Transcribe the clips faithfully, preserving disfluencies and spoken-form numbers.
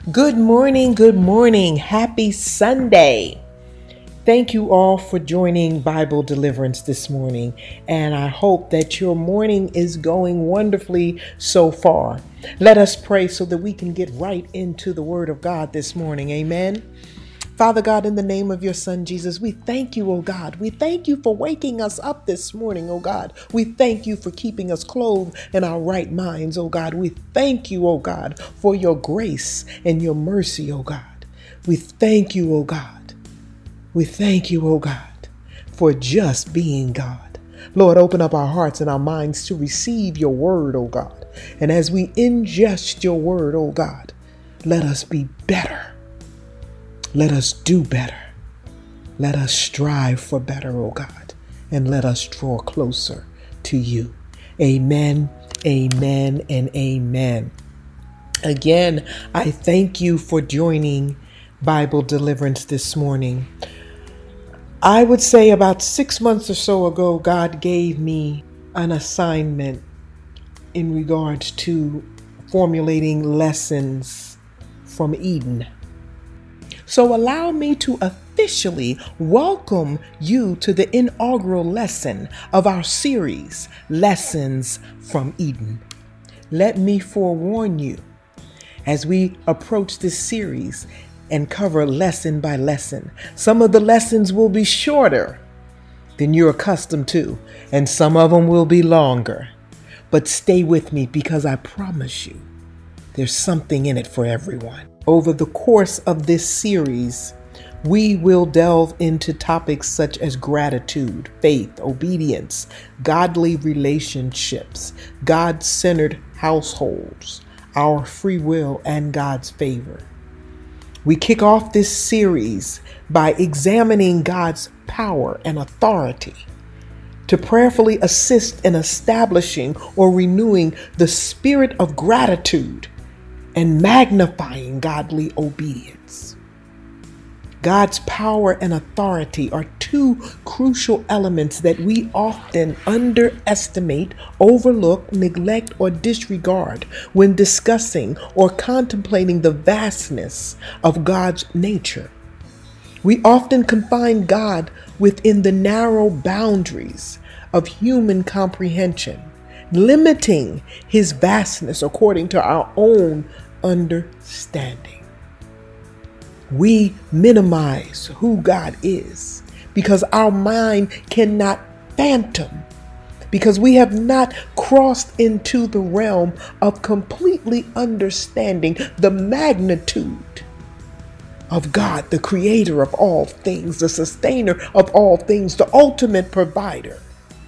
Good morning, good morning. Happy Sunday. Thank you all for joining Bible Deliverance this morning, and I hope that your morning is going wonderfully so far. Let us pray so that we can get right into the Word of God this morning. Amen. Father God, in the name of your Son, Jesus, we thank you, oh God. We thank you for waking us up this morning, oh God. We thank you for keeping us clothed in our right minds, oh God. We thank you, oh God, for your grace and your mercy, oh God. We thank you, oh God. We thank you, oh God, for just being God. Lord, open up our hearts and our minds to receive your word, oh God. And as we ingest your word, oh God, let us be better. Let us do better. Let us strive for better, oh God, and let us draw closer to you. Amen, amen, and amen. Again, I thank you for joining Bible Deliverance this morning. I would say about six months or so ago, God gave me an assignment in regards to formulating lessons from Eden. So allow me to officially welcome you to the inaugural lesson of our series, Lessons from Eden. Let me forewarn you, as we approach this series and cover lesson by lesson, some of the lessons will be shorter than you're accustomed to, and some of them will be longer. But stay with me, because I promise you, there's something in it for everyone. Over the course of this series, we will delve into topics such as gratitude, faith, obedience, godly relationships, God-centered households, our free will, and God's favor. We kick off this series by examining God's power and authority to prayerfully assist in establishing or renewing the spirit of gratitude and magnifying godly obedience. God's power and authority are two crucial elements that we often underestimate, overlook, neglect, or disregard when discussing or contemplating the vastness of God's nature. We often confine God within the narrow boundaries of human comprehension, limiting his vastness according to our own understanding. We minimize who God is because our mind cannot fathom, because we have not crossed into the realm of completely understanding the magnitude of God, the creator of all things, the sustainer of all things, the ultimate provider.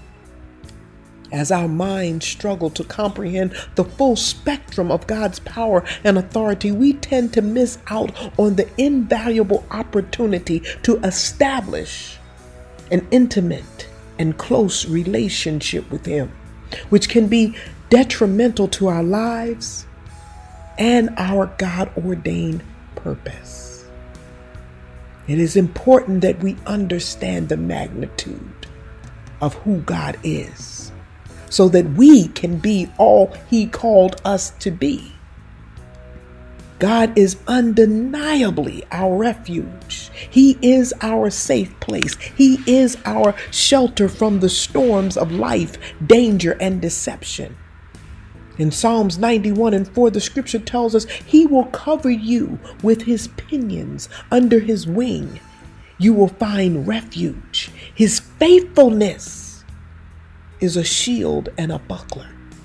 As our minds struggle to comprehend the full spectrum of God's power and authority, we tend to miss out on the invaluable opportunity to establish an intimate and close relationship with Him, which can be detrimental to our lives and our God-ordained purpose. It is important that we understand the magnitude of who God is, so that we can be all He called us to be. God is undeniably our refuge. He is our safe place. He is our shelter from the storms of life, danger, and deception. In Psalms ninety-one and four, the scripture tells us He will cover you with His pinions. Under His wing, you will find refuge. His faithfulness is a shield and a buckler.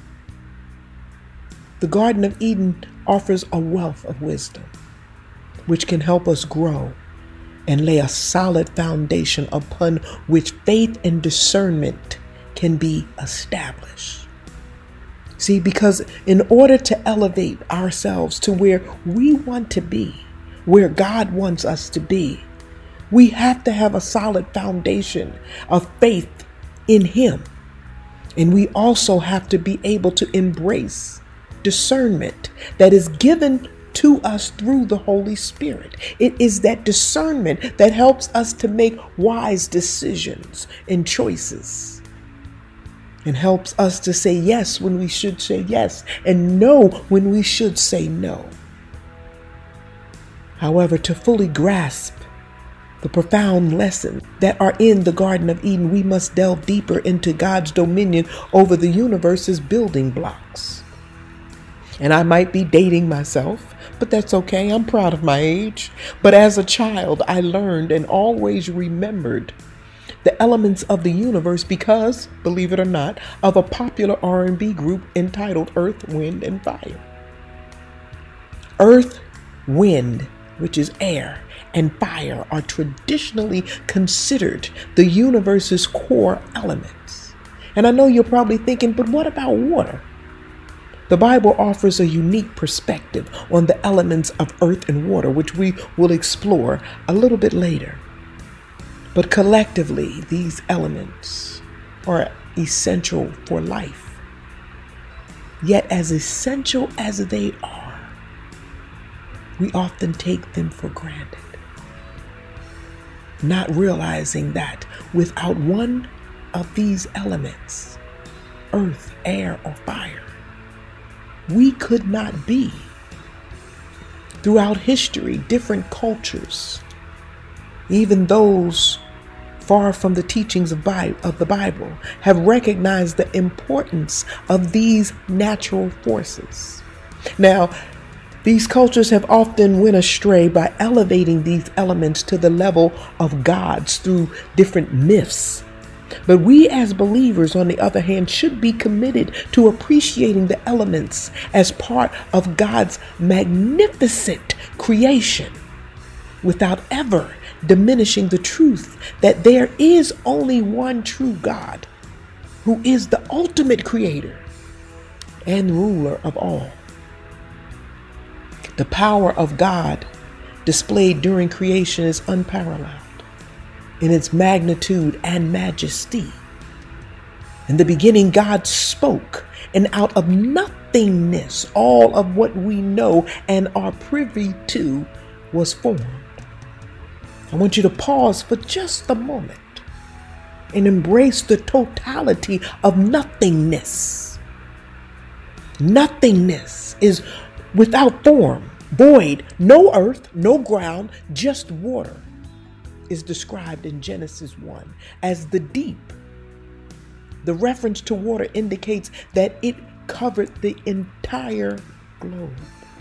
The Garden of Eden offers a wealth of wisdom, which can help us grow and lay a solid foundation upon which faith and discernment can be established. See, because in order to elevate ourselves to where we want to be, where God wants us to be, we have to have a solid foundation of faith in Him. And we also have to be able to embrace discernment that is given to us through the Holy Spirit. It is that discernment that helps us to make wise decisions and choices, and helps us to say yes when we should say yes, and no when we should say no. However, to fully grasp the profound lessons that are in the Garden of Eden, we must delve deeper into God's dominion over the universe's building blocks. And I might be dating myself, but that's okay. I'm proud of my age. But as a child, I learned and always remembered the elements of the universe because, believe it or not, of a popular R and B group entitled Earth, Wind, and Fire. Earth, wind, which is air, and fire are traditionally considered the universe's core elements. And I know you're probably thinking, but what about water? The Bible offers a unique perspective on the elements of earth and water, which we will explore a little bit later. But collectively, these elements are essential for life. Yet as essential as they are, we often take them for granted, not realizing that without one of these elements, earth, air, or fire, we could not be. Throughout history, different cultures, even those far from the teachings of, Bi- of the Bible, have recognized the importance of these natural forces. Now, these cultures have often went astray by elevating these elements to the level of gods through different myths. But we as believers, on the other hand, should be committed to appreciating the elements as part of God's magnificent creation, without ever diminishing the truth that there is only one true God, who is the ultimate creator and ruler of all. The power of God displayed during creation is unparalleled in its magnitude and majesty. In the beginning, God spoke, and out of nothingness, all of what we know and are privy to was formed. I want you to pause for just a moment and embrace the totality of nothingness. Nothingness is without form, void, no earth, no ground, just water, is described in Genesis one as the deep. The reference to water indicates that it covered the entire globe.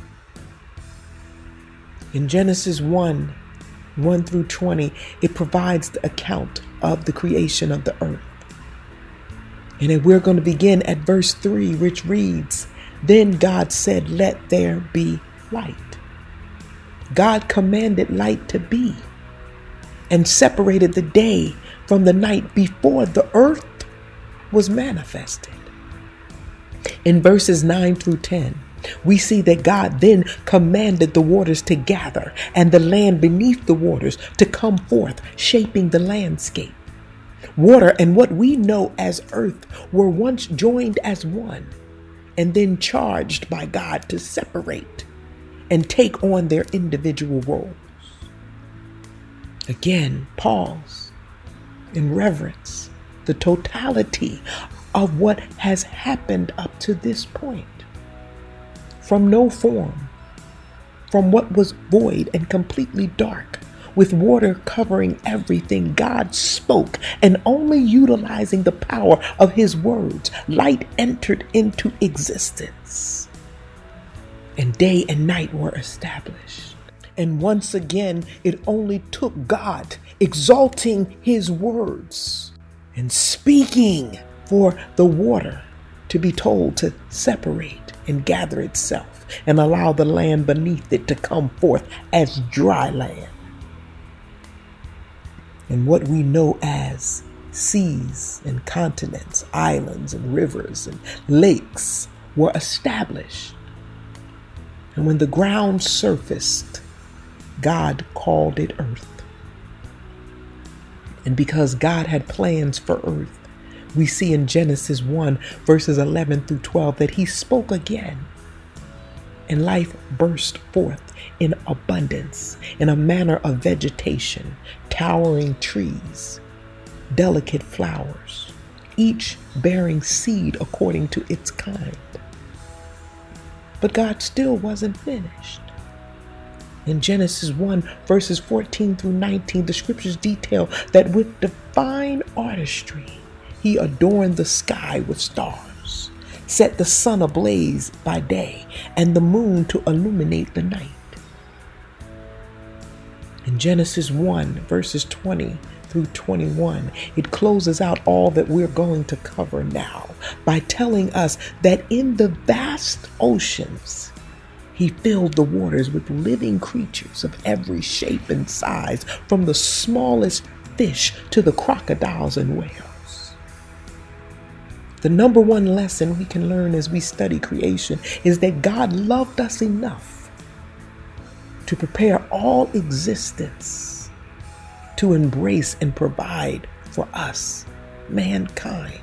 In Genesis one, one through twenty, it provides the account of the creation of the earth. And we're going to begin at verse three, which reads, "Then God said, let there be light. God commanded light to be, and separated the day from the night before the earth was manifested." In verses nine through ten, we see that God then commanded the waters to gather and the land beneath the waters to come forth, shaping the landscape. Water and what we know as earth were once joined as one, and then charged by God to separate and take on their individual roles. Again, pause and reverence the totality of what has happened up to this point. From no form, from what was void and completely dark, with water covering everything, God spoke, and only utilizing the power of his words, light entered into existence. And day and night were established. And once again, it only took God exalting his words and speaking for the water to be told to separate and gather itself and allow the land beneath it to come forth as dry land. And what we know as seas and continents, islands and rivers and lakes were established. And when the ground surfaced, God called it earth. And because God had plans for earth, we see in Genesis one, verses eleven through twelve, that he spoke again, and life burst forth in abundance, in a manner of vegetation, towering trees, delicate flowers, each bearing seed according to its kind. But God still wasn't finished. In Genesis one, verses fourteen through nineteen, the scriptures detail that with divine artistry, he adorned the sky with stars, set the sun ablaze by day, and the moon to illuminate the night. In Genesis one, verses twenty through twenty-one, it closes out all that we're going to cover now by telling us that in the vast oceans, he filled the waters with living creatures of every shape and size, from the smallest fish to the crocodiles and whales. The number one lesson we can learn as we study creation is that God loved us enough to prepare all existence to embrace and provide for us, mankind.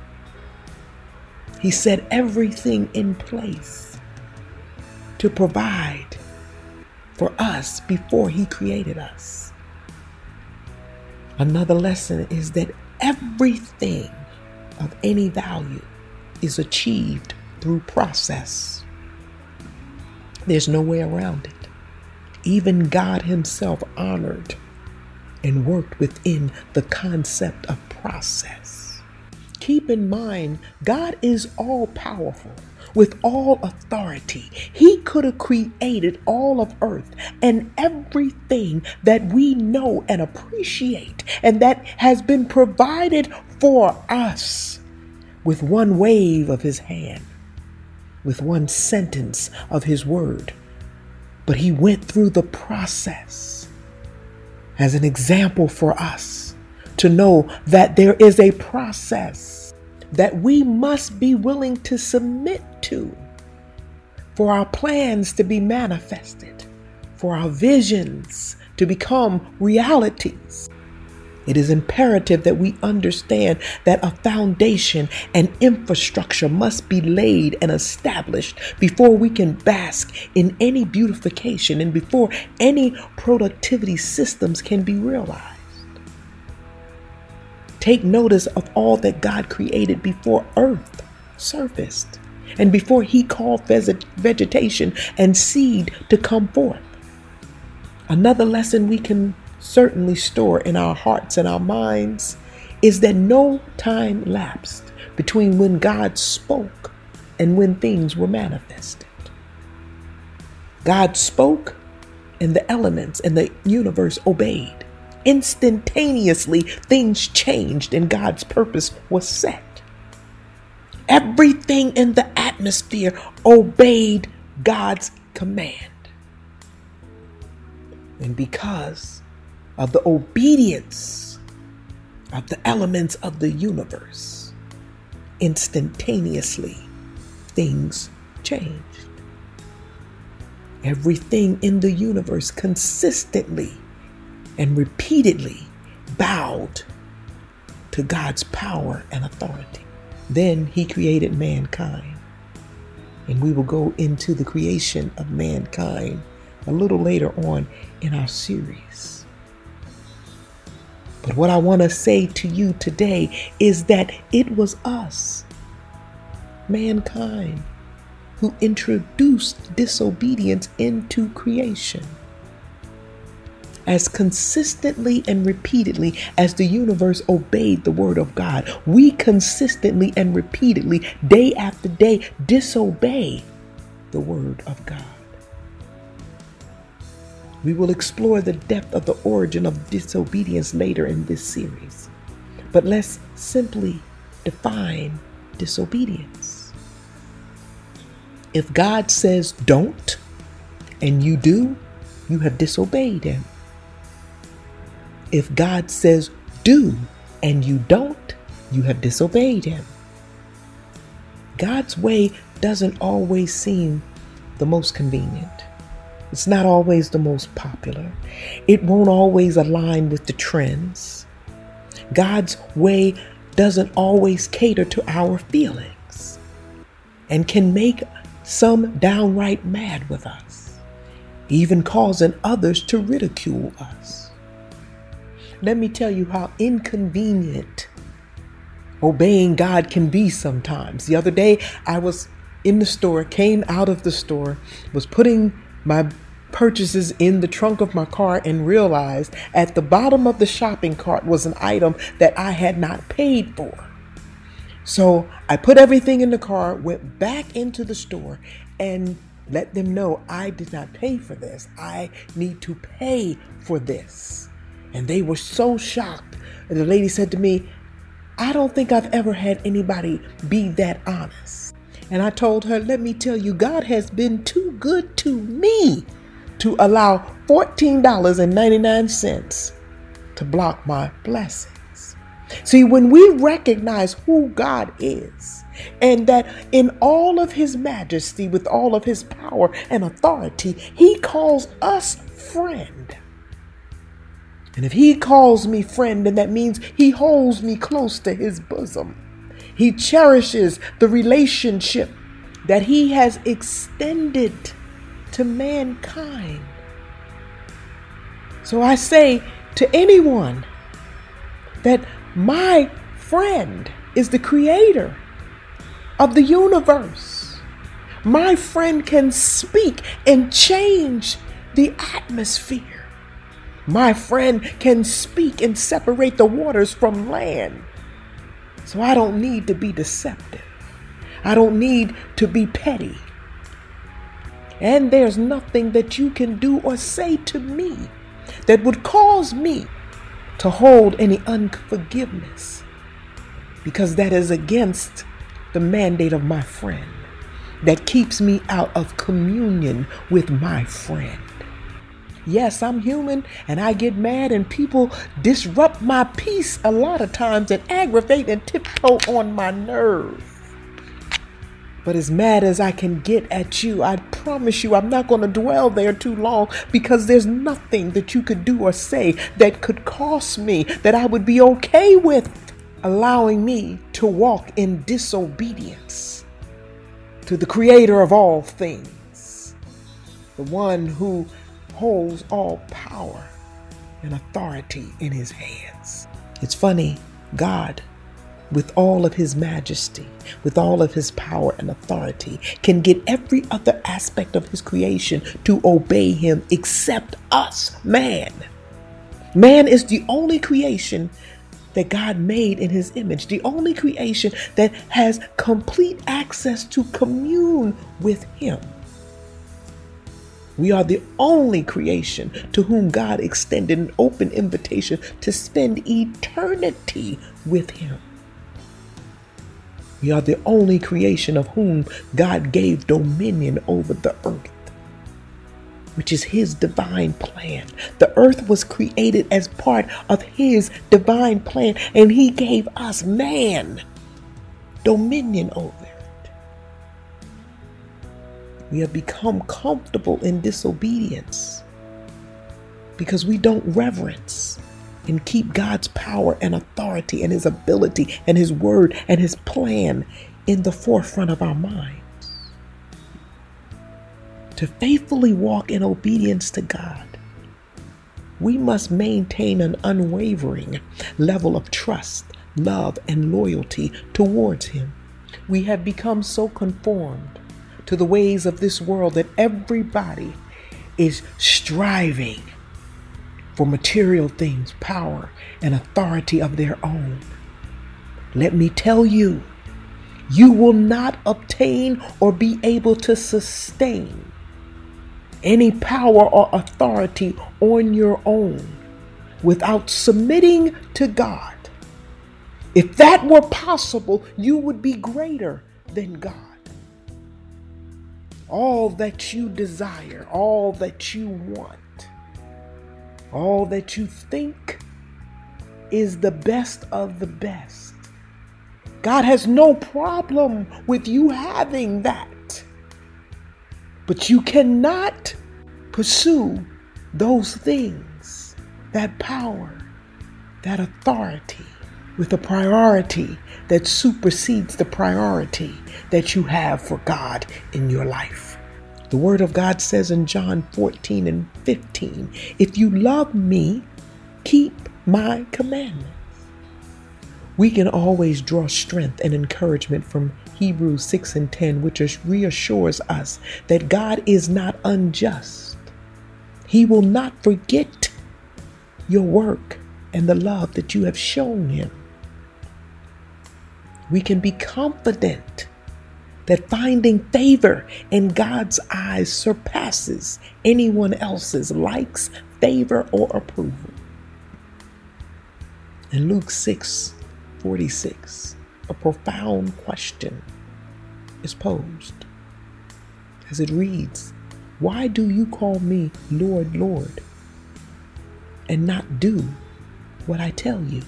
He set everything in place to provide for us before he created us. Another lesson is that everything of any value is achieved through process. There's no way around it. Even God himself honored and worked within the concept of process. Keep in mind, God is all powerful with all authority. He could have created all of earth and everything that we know and appreciate and that has been provided for us with one wave of his hand, with one sentence of his word. But he went through the process as an example for us to know that there is a process that we must be willing to submit to for our plans to be manifested, for our visions to become realities. It is imperative that we understand that a foundation and infrastructure must be laid and established before we can bask in any beautification and before any productivity systems can be realized. Take notice of all that God created before earth surfaced and before he called vegetation and seed to come forth. Another lesson we can certainly store in our hearts and our minds is that no time lapsed between when God spoke and when things were manifested. God spoke and the elements and the universe obeyed. Instantaneously, things changed and God's purpose was set. Everything in the atmosphere obeyed God's command. And because of the obedience of the elements of the universe, instantaneously, things changed. Everything in the universe consistently and repeatedly bowed to God's power and authority. Then he created mankind. And we will go into the creation of mankind a little later on in our series. But what I want to say to you today is that it was us, mankind, who introduced disobedience into creation. As consistently and repeatedly as the universe obeyed the word of God, we consistently and repeatedly, day after day, disobey the word of God. We will explore the depth of the origin of disobedience later in this series. But let's simply define disobedience. If God says don't, and you do, you have disobeyed him. If God says do and you don't, you have disobeyed him. God's way doesn't always seem the most convenient. It's not always the most popular. It won't always align with the trends. God's way doesn't always cater to our feelings and can make some downright mad with us, even causing others to ridicule us. Let me tell you how inconvenient obeying God can be sometimes. The other day, I was in the store, came out of the store, was putting my purchases in the trunk of my car and realized at the bottom of the shopping cart was an item that I had not paid for. So I put everything in the car, went back into the store, and let them know I did not pay for this. I need to pay for this. And they were so shocked. And the lady said to me, I don't think I've ever had anybody be that honest. And I told her, let me tell you, God has been too good to me to allow fourteen dollars and ninety-nine cents to block my blessings. See, when we recognize who God is and that in all of his majesty, with all of his power and authority, he calls us friend. And if he calls me friend, then that means he holds me close to his bosom. He cherishes the relationship that he has extended to mankind. So I say to anyone that my friend is the creator of the universe. My friend can speak and change the atmosphere. My friend can speak and separate the waters from land. So I don't need to be deceptive. I don't need to be petty. And there's nothing that you can do or say to me that would cause me to hold any unforgiveness, because that is against the mandate of my friend, that keeps me out of communion with my friend. Yes, I'm human and I get mad and people disrupt my peace a lot of times and aggravate and tiptoe on my nerve. But as mad as I can get at you, I promise you I'm not going to dwell there too long, because there's nothing that you could do or say that could cost me, that I would be okay with allowing me to walk in disobedience to the creator of all things, the one who holds all power and authority in his hands. It's funny, God, with all of his majesty, with all of his power and authority, can get every other aspect of his creation to obey him except us, man. Man is the only creation that God made in his image, the only creation that has complete access to commune with him. We are the only creation to whom God extended an open invitation to spend eternity with him. We are the only creation of whom God gave dominion over the earth, which is his divine plan. The earth was created as part of his divine plan, and he gave us, man, dominion over it. We have become comfortable in disobedience because we don't reverence and keep God's power and authority and his ability and his word and his plan in the forefront of our minds. To faithfully walk in obedience to God, we must maintain an unwavering level of trust, love, and loyalty towards him. We have become so conformed to the ways of this world that everybody is striving for material things, power, and authority of their own. Let me tell you, you will not obtain or be able to sustain any power or authority on your own without submitting to God. If that were possible, you would be greater than God. All that you desire, all that you want, all that you think is the best of the best, God has no problem with you having that. But you cannot pursue those things, that power, that authority, with a priority that supersedes the priority that you have for God in your life. The word of God says in John fourteen and fifteen, if you love me, keep my commandments. We can always draw strength and encouragement from Hebrews six and ten, which reassures us that God is not unjust He will not forget your work and the love that you have shown him. We can be confident that finding favor in God's eyes surpasses anyone else's likes, favor, or approval. In Luke six forty-six, a profound question is posed as it reads, "Why do you call me Lord, Lord, and not do what I tell you?"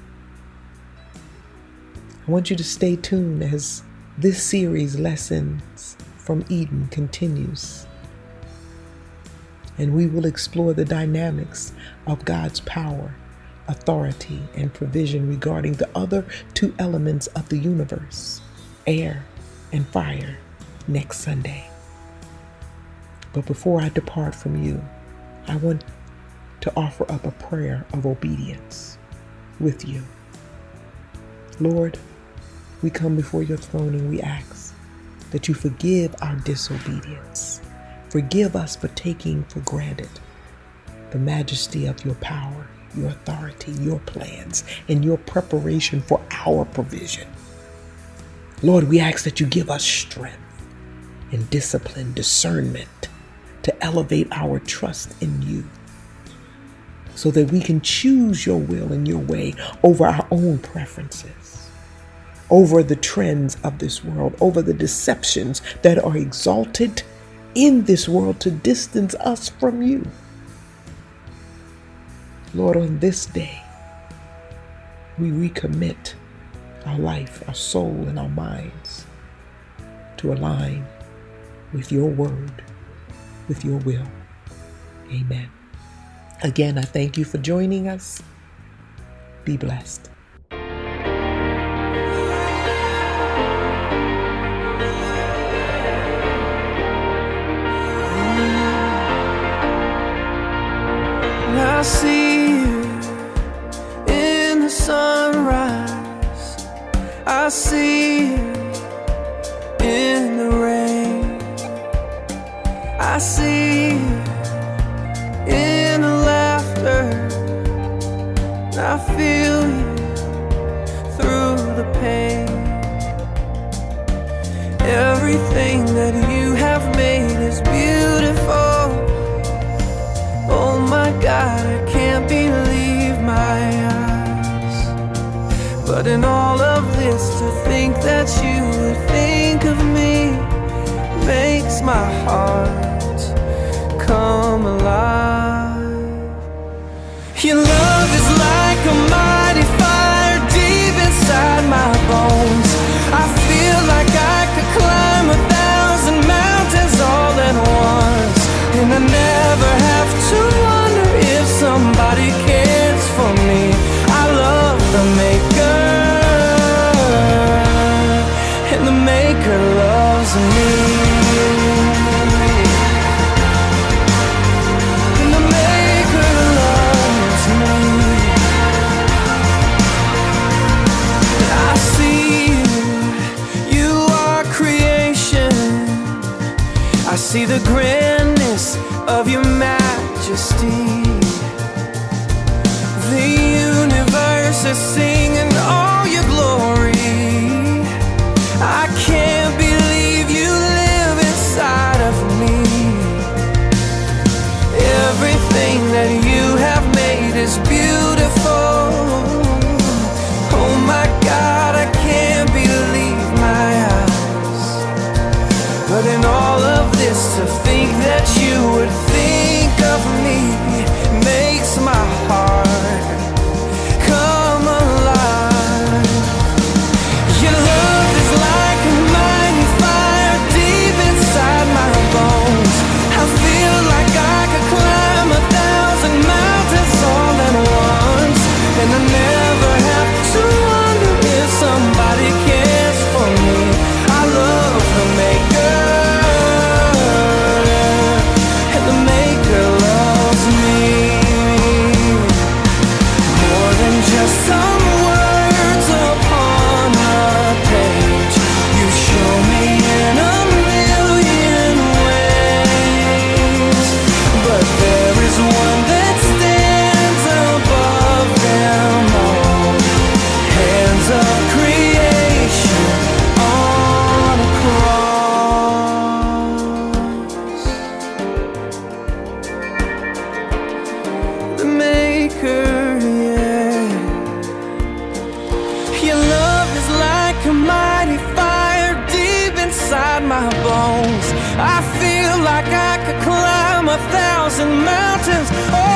I want you to stay tuned as this series, Lessons from Eden, continues. And we will explore the dynamics of God's power, authority, and provision regarding the other two elements of the universe, air and fire, next Sunday. But before I depart from you, I want to offer up a prayer of obedience with you. Lord, we come before your throne and we ask that you forgive our disobedience. Forgive us for taking for granted the majesty of your power, your authority, your plans, and your preparation for our provision. Lord, we ask that you give us strength and discipline, discernment to elevate our trust in you so that we can choose your will and your way over our own preferences, over the trends of this world, over the deceptions that are exalted in this world to distance us from you. Lord, on this day, we recommit our life, our soul, and our minds to align with your word, with your will. Amen. Again, I thank you for joining us. Be blessed. I see you in the sunrise. I see you in the rain. I see you in the laughter. I feel you through the pain. Everything that you have made is beautiful. Oh my God, I can't believe my eyes. But in all of this, to think that you would think of me makes my heart come alive. Your love is like a mighty fire deep inside my bones. I feel like I could climb a thousand mountains all at once, and I never have to wonder if somebody cares for me. I love the maker, and the maker loves me. And the maker loves me. I see you, you are creation. I see the grandness of your majesty. The universe is singing all your glory. I can't believe you live inside of me. Everything that you have made is beautiful. Oh my God, I can't believe my eyes. But in all of this, to think that you would think of me makes my heart come alive. Your love is like a mighty fire deep inside my bones. I feel like I could climb a thousand mountains all at once, and I and mountains. Oh,